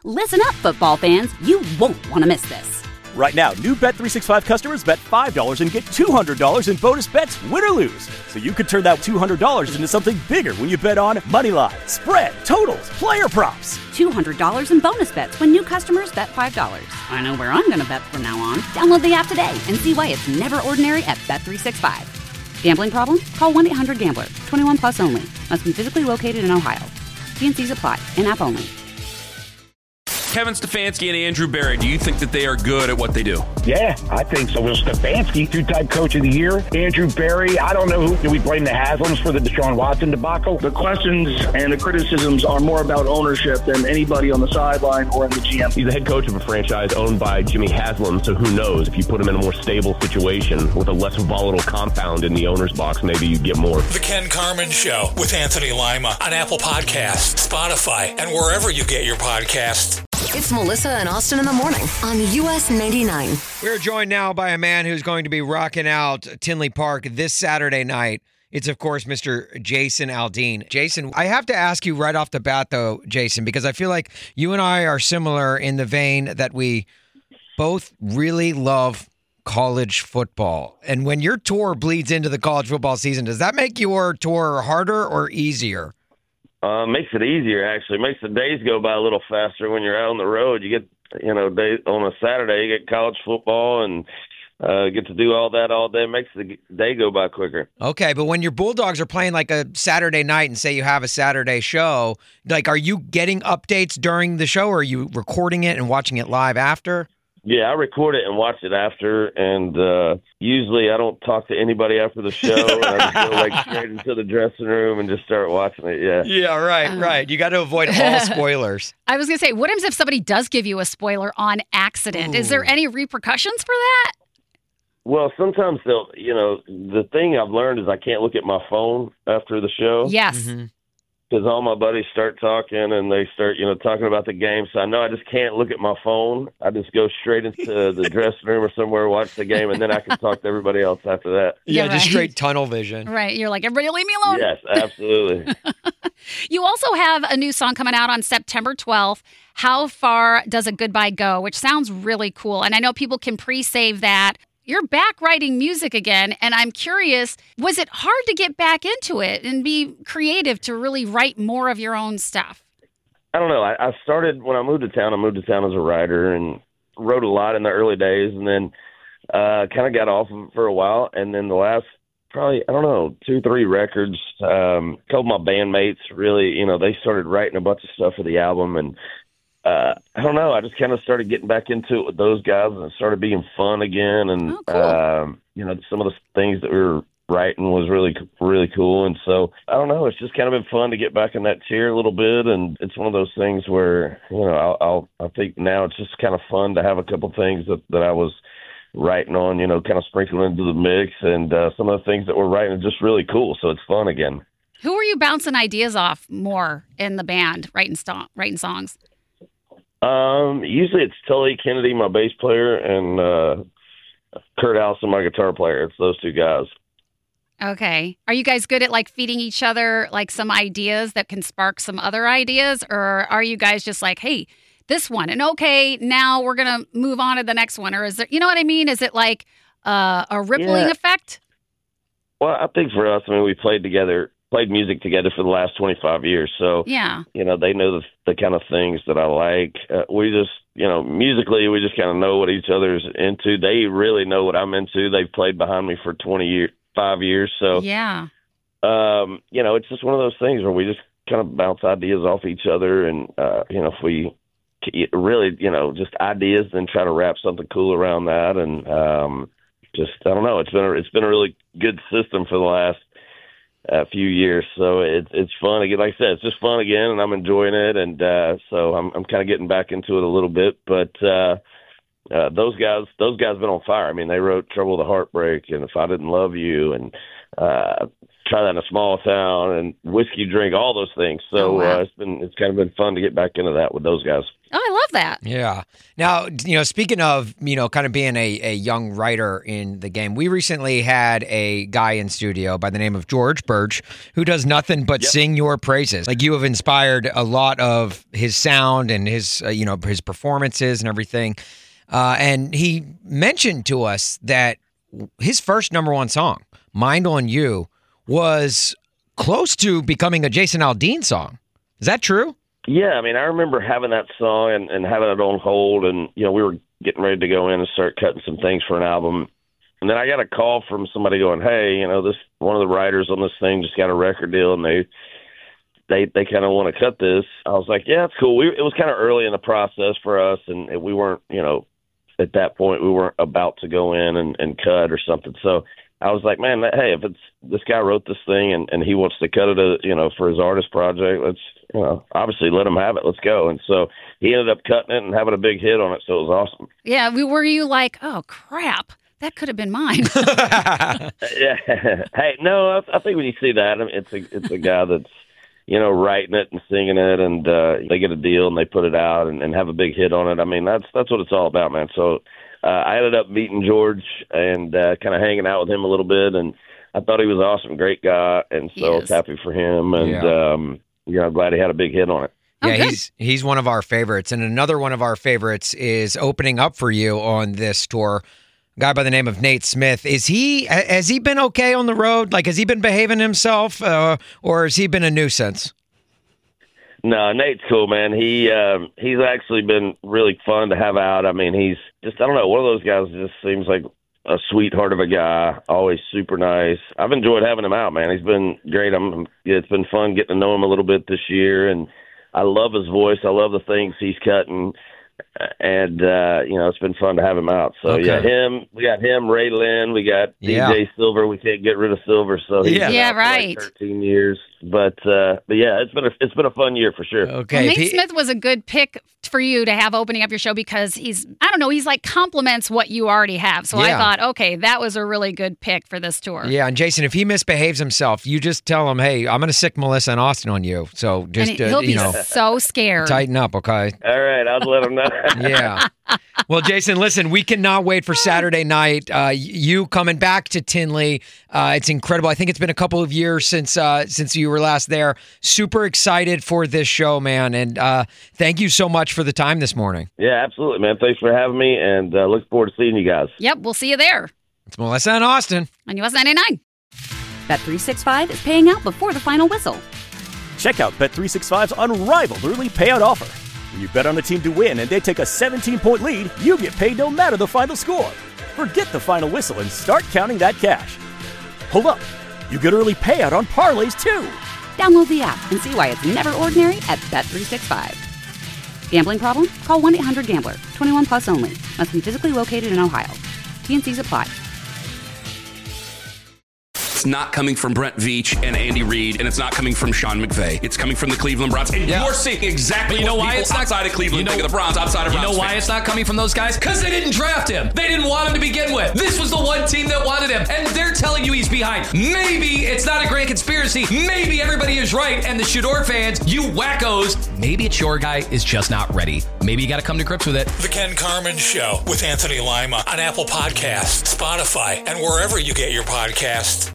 Listen up, football fans. You won't want to miss this. Right now, new Bet365 customers bet $5 and get $200 in bonus bets, win or lose. So you could turn that $200 into something bigger when you bet on moneyline, spread, totals, player props. $200 in bonus bets when new customers bet $5. I know where I'm going to bet from now on. Download the app today and see why it's never ordinary at Bet365. Gambling problem? Call 1-800-GAMBLER. 21 plus only. Must be physically located in Ohio. T&Cs apply. In-app only. Kevin Stefanski and Andrew Berry, do you think that they are good at what they do? Yeah, I think so. Well, Stefanski, two-time coach of the year. Andrew Berry, I don't know who. Do we blame the Haslams for the Deshaun Watson debacle? The questions and the criticisms are more about ownership than anybody on the sideline or in the GM. He's the head coach of a franchise owned by Jimmy Haslam, so who knows? If you put him in a more stable situation with a less volatile compound in the owner's box, maybe you get more. The Ken Carman Show with Anthony Lima on Apple Podcasts, Spotify, and wherever you get your podcasts. It's Melissa and Austin in the morning on US 99. We're joined now by a man who's going to be rocking out Tinley Park this Saturday night. It's, of course, Mr. Jason Aldean. Jason, I have to ask you right off the bat, though, Jason, because I feel like you and I are similar in the vein that we both really love college football. And when your tour bleeds into the college football season, does that make your tour harder or easier? Makes it easier, actually. Makes the days go by a little faster when you're out on the road. You get, on a Saturday, you get college football and get to do all that all day. Makes the day go by quicker. Okay, but when your Bulldogs are playing like a Saturday night and say you have a Saturday show, like, are you getting updates during the show or are you recording it and watching it live after? Yeah, I record it and watch it after, and usually I don't talk to anybody after the show. And I just go straight into the dressing room and just start watching it, Yeah, right. You got to avoid all spoilers. I was going to say, what happens if somebody does give you a spoiler on accident? Ooh. Is there any repercussions for that? Well, sometimes they'll, the thing I've learned is I can't look at my phone after the show. Yes. Mm-hmm. Because all my buddies start talking and they start, talking about the game. So I know I just can't look at my phone. I just go straight into the dressing room or somewhere, watch the game, and then I can talk to everybody else after that. Yeah, just straight tunnel vision. Right. You're like, everybody leave me alone. Yes, absolutely. You also have a new song coming out on September 12th, How Far Does a Goodbye Go, which sounds really cool. And I know people can pre-save that. You're back writing music again, and I'm curious, was it hard to get back into it and be creative to really write more of your own stuff? I don't know. I started when I moved to town. I moved to town as a writer and wrote a lot in the early days, and then kind of got off of it for a while. And then the last probably, 2-3 records, a couple of my bandmates really, they started writing a bunch of stuff for the album, and I don't know. I just kind of started getting back into it with those guys, and it started being fun again. And cool. Some of the things that we were writing was really, really cool. And so I don't know. It's just kind of been fun to get back in that chair a little bit. And it's one of those things where I think now it's just kind of fun to have a couple things that I was writing on, kind of sprinkling into the mix. And some of the things that we're writing are just really cool. So it's fun again. Who are you bouncing ideas off more in the band, writing songs? Usually it's Tully Kennedy, my bass player, and Kurt Allison, my guitar player. It's those two guys. Okay. Are you guys good at feeding each other some ideas that can spark some other ideas, or are you guys just like, hey, this one, and okay, now we're gonna move on to the next one, or is there, you know what I mean? Is it like a rippling effect? Well, I think for us, we played music together for the last 25 years. So, yeah, they know the kind of things that I like. We just, musically, we just kind of know what each other's into. They really know what I'm into. They've played behind me for 5 years. So, yeah, it's just one of those things where we just kind of bounce ideas off each other. And, if we really, just ideas, then try to wrap something cool around that. And I don't know. It's been a really good system for the last few years, so it's fun again. Like I said, it's just fun again, and I'm enjoying it, and so I'm kind of getting back into it a little bit. But those guys been on fire. They wrote "Trouble with the Heartbreak" and "If I Didn't Love You" and "Try That in a Small Town" and "Whiskey Drink," all those things. So wow. it's kind of been fun to get back into that with those guys. Oh, I love that. Yeah. Now, speaking of, kind of being a young writer in the game, we recently had a guy in studio by the name of George Birch who does nothing but sing your praises. Like, you have inspired a lot of his sound and his, his performances and everything. And he mentioned to us that his first number one song, Mind on You, was close to becoming a Jason Aldean song. Is that true? Yeah, I mean, I remember having that song and having it on hold, and, we were getting ready to go in and start cutting some things for an album. And then I got a call from somebody going, hey, this one of the writers on this thing just got a record deal, and they kind of want to cut this. I was like, yeah, it's cool. It was kind of early in the process for us, and we weren't, at that point, we weren't about to go in and cut or something. So I was like, man, hey, if it's this guy wrote this thing and he wants to cut it, for his artist project, let's, obviously let him have it. Let's go. And so he ended up cutting it and having a big hit on it. So it was awesome. Yeah. Were you like, oh, crap, that could have been mine? Yeah. Hey, no, I think when you see that, I mean, it's a guy that's, writing it and singing it, and they get a deal and they put it out and have a big hit on it. I mean, that's what it's all about, man. So I ended up meeting George and kind of hanging out with him a little bit, and I thought he was awesome, great guy, and so I was happy for him, and I'm glad he had a big hit on it. Yeah, he's one of our favorites, and another one of our favorites is opening up for you on this tour. A guy by the name of Nate Smith. Has he been okay on the road? Like, has he been behaving himself, or has he been a nuisance? No, Nate's cool, man. He's actually been really fun to have out. I mean, he's just, I don't know, one of those guys that just seems like a sweetheart of a guy, always super nice. I've enjoyed having him out, man. He's been great. It's been fun getting to know him a little bit this year, and I love his voice. I love the things he's cutting. And, it's been fun to have him out. So, we got him, Ray Lynn, we got DJ Silver. We can't get rid of Silver. So he's been out for like 13 years. But yeah, it's been a fun year for sure. Okay. Well, Nate Smith was a good pick for you to have opening up your show because he's like complements what you already have. So I thought, okay, that was a really good pick for this tour. Yeah. And Jason, if he misbehaves himself, you just tell him, hey, I'm going to sick Melissa and Austin on you. So just, he'll be so scared. Tighten up. Okay. All right. I'll let him know. Yeah. Well, Jason, listen, we cannot wait for Saturday night. You coming back to Tinley. It's incredible. I think it's been a couple of years since you were last there. Super excited for this show, man. And thank you so much for the time this morning. Yeah, absolutely, man. Thanks for having me, and look forward to seeing you guys. Yep, we'll see you there. It's Melissa and Austin on US 99. Bet365 is paying out before the final whistle. Check out Bet365's unrivaled early payout offer. When you bet on a team to win and they take a 17-point lead, you get paid no matter the final score. Forget the final whistle and start counting that cash. Hold up. You get early payout on parlays, too. Download the app and see why it's never ordinary at Bet365. Gambling problem? Call 1-800-GAMBLER. 21 plus only. Must be physically located in Ohio. T&Cs apply. It's not coming from Brent Veach and Andy Reid, and it's not coming from Sean McVay. It's coming from the Cleveland Browns. And you're seeing exactly what people it's outside of Cleveland think of the Browns, outside of Browns. You know why it's not coming from those guys? Because they didn't draft him. They didn't want him to begin with. This was the one team that wanted him, and they're telling you he's behind. Maybe it's not a grand conspiracy. Maybe everybody is right, and the Shador fans, you wackos, maybe it's your guy is just not ready. Maybe you got to come to grips with it. The Ken Carman Show with Anthony Lima on Apple Podcasts, Spotify, and wherever you get your podcasts.